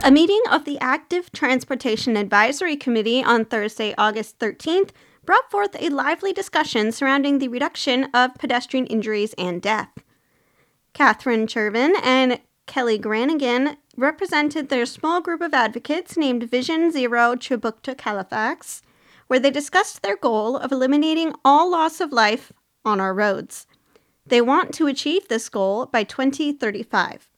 A meeting of the Active Transportation Advisory Committee on Thursday, August 13th, brought forth a lively discussion surrounding the reduction of pedestrian injuries and death. Catherine Chervin and Kelly Granigan represented their small group of advocates named Vision Zero Chubuktuk Halifax, where they discussed their goal of eliminating all loss of life on our roads. They want to achieve this goal by 2035.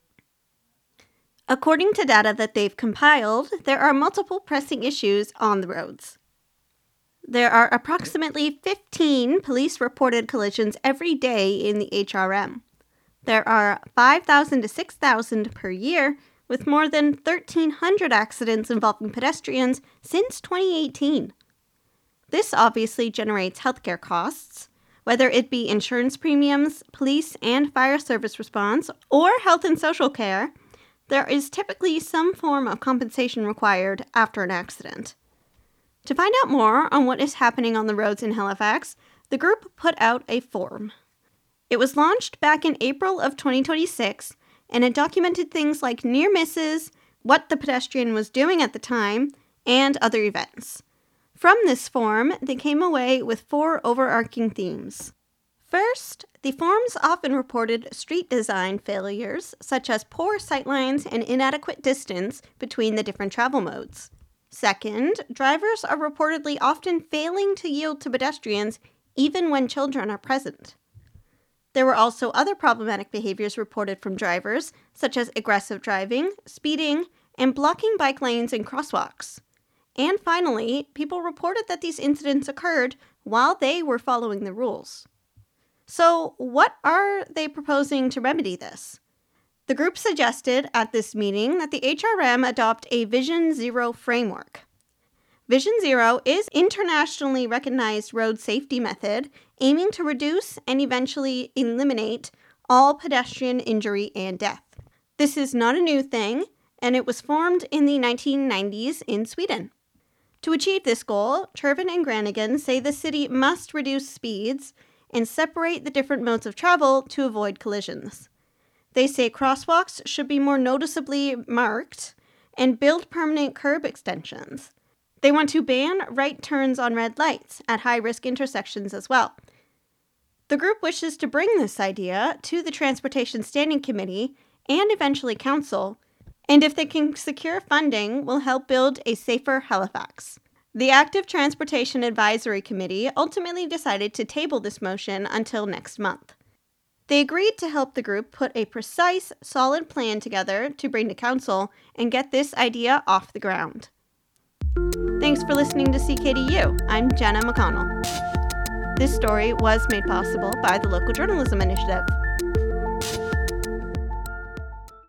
According to data that they've compiled, there are multiple pressing issues on the roads. There are approximately 15 police-reported collisions every day in the HRM. There are 5,000 to 6,000 per year, with more than 1,300 accidents involving pedestrians since 2018. This obviously generates healthcare costs, whether it be insurance premiums, police and fire service response, or health and social care. There is typically some form of compensation required after an accident. To find out more on what is happening on the roads in Halifax, the group put out a form. It was launched back in April of 2026, and it documented things like near misses, what the pedestrian was doing at the time, and other events. From this form, they came away with 4 overarching themes. First, the forms often reported street design failures, such as poor sightlines and inadequate distance between the different travel modes. Second, drivers are reportedly often failing to yield to pedestrians even when children are present. There were also other problematic behaviors reported from drivers, such as aggressive driving, speeding, and blocking bike lanes and crosswalks. And finally, people reported that these incidents occurred while they were following the rules. So, what are they proposing to remedy this? The group suggested at this meeting that the HRM adopt a Vision Zero framework. Vision Zero is an internationally recognized road safety method aiming to reduce and eventually eliminate all pedestrian injury and death. This is not a new thing, and it was formed in the 1990s in Sweden. To achieve this goal, Chervin and Granigan say the city must reduce speeds and separate the different modes of travel to avoid collisions. They say crosswalks should be more noticeably marked and build permanent curb extensions. They want to ban right turns on red lights at high-risk intersections as well. The group wishes to bring this idea to the Transportation Standing Committee and eventually Council, and if they can secure funding, will help build a safer Halifax. The Active Transportation Advisory Committee ultimately decided to table this motion until next month. They agreed to help the group put a precise, solid plan together to bring to Council and get this idea off the ground. Thanks for listening to CKDU. I'm Jenna McConnell. This story was made possible by the Local Journalism Initiative.